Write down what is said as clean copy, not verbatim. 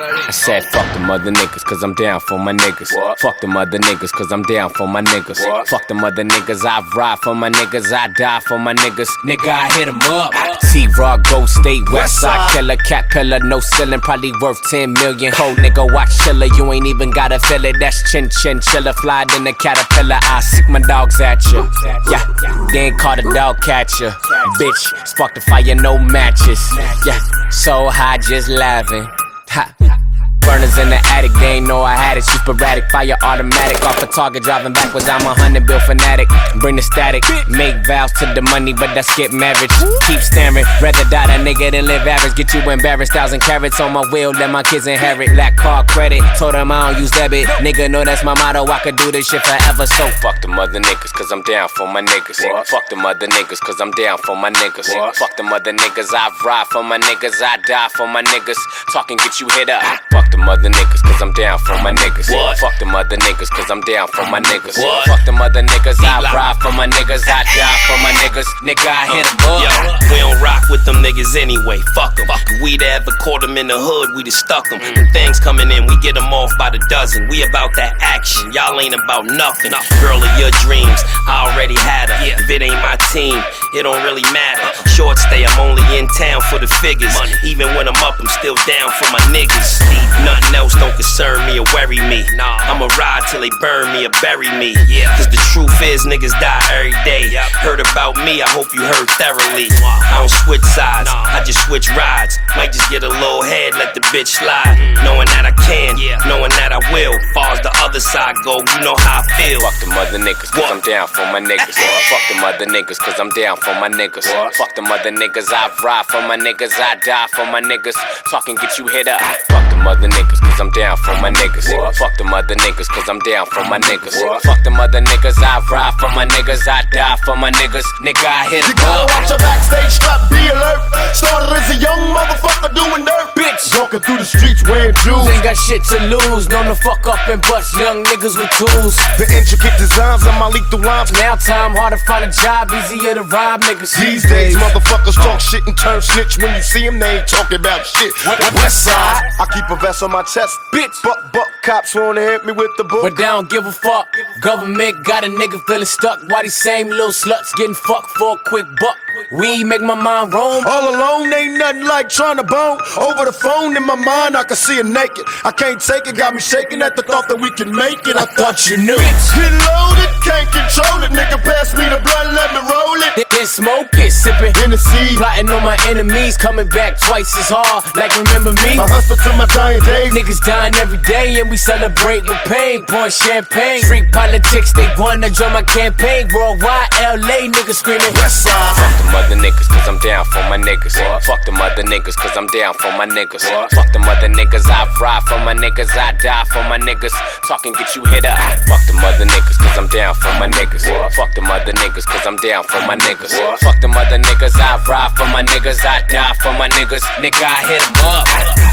I said fuck them other niggas, cause I'm down for my niggas. Fuck them other niggas, cause I'm down for my niggas. Fuck them other niggas, I ride for my niggas, I die for my niggas. Nigga, I hit 'em up. T-Rock, Gold State, Westside Killer, Cat Pillar, no ceiling, probably worth 10 million. Cold nigga, watch chiller, you ain't even gotta feel it. That's chin chiller, fly in the caterpillar. I sick my dogs at you. Yeah, then call the dog catcher. Bitch, spark the fire, no matches. Yeah, so high, just laughing. Ha. Burners in the attic, they ain't know I had it. Shoot sporadic, fire automatic. Off the target, driving backwards, I'm a 100 bill fanatic. Bring the static, make vows to the money, but that's get marriage. Keep staring, rather die that nigga than live average. Get you embarrassed, 1,000 carats on my wheel, let my kids inherit. Lack car credit, told them I don't use debit. Nigga know that's my motto, I could do this shit forever. So fuck them other niggas, cause I'm down for my niggas. Fuck them other niggas, cause I'm down for my niggas. Fuck them other niggas, I ride for my niggas, I die for my niggas. Talking get you hit up. Fuck them other niggas, cause I'm down for my niggas. Fuck them other niggas, cause I'm down for my niggas. Fuck them other niggas, I ride for my niggas, I die for my niggas. Nigga, I hit 'em up. Yo, we don't rock with them niggas anyway, fuck 'em. We'd ever caught them in the hood, we'd have stuck 'em. When things coming in, we get them off by the dozen. We about that action, y'all ain't about nothing. Girl of your dreams, I already had her. If it ain't my team, it don't really matter. Short stay, I'm only in town for the figures. Even when I'm up, I'm still down for my niggas. Nothing else don't concern me or worry me. I'ma ride till they burn me or bury me. Cause the truth is niggas die every day. Heard about me, I hope you heard thoroughly. I don't switch sides, I just switch rides. Might just get a little head, let the bitch slide. Knowing that I can, knowing that I will. Far as the other side go, you know how I feel. Fuck them other niggas, cause I'm down for my niggas. Fuck them other niggas, cause I'm down for my niggas. Fuck them other niggas, I ride for my niggas, I die for my niggas. Talking get you hit up. Fuck them other niggas, cause I'm down for my niggas. Fuck them other niggas, cause I'm down for my niggas. Fuck them other niggas, I ride for my niggas, I die for my niggas. Nigga, I hit 'em up. You gotta watch your backstage strap, be alert. Started as a young motherfucker doing dirt. Bitch, walking through the streets wearing jewels. Ain't got shit to lose, known to fuck up and bust young niggas with tools. The intricate designs of my lethal rhymes. Now time hard to find a job, easier to rob niggas. These days, motherfuckers talk shit and turn snitch. When you see them, they ain't talking about shit. West side, I keep a vest on my chest. Bitch, but cops wanna hit me with the book. But they don't give a fuck. Government got a nigga feeling stuck. Why these same little sluts getting fucked for a quick buck? We make my mind roam. All alone ain't nothing like trying to bone. Over the phone in my mind, I can see her naked. I can't take it, got me shaking at the thought that we can make it. I thought you knew. Get loaded, can't control it. Nigga, pass me the blunt, let me roll it. Then smoke it, sipping Hennessy. plotting on my enemies, coming back twice as hard. Like remember me? I hustle to my dying days. Niggas dying every day and we celebrate with pain. Pouring champagne, street politics, they wanna join my campaign. Worldwide, LA niggas screaming West Side. Fuck them other niggas, cause I'm down for my niggas. Fuck them other niggas, cause I'm down for my niggas. Fuck them other niggas, I ride for my niggas, I die for my niggas. Talking get you hit up. Fuck them other niggas, cause I'm down for my niggas. Fuck them other niggas, cause I'm down for my niggas. Fuck them other niggas, I ride for my niggas, I die for my niggas. Nigga, I hit 'em up.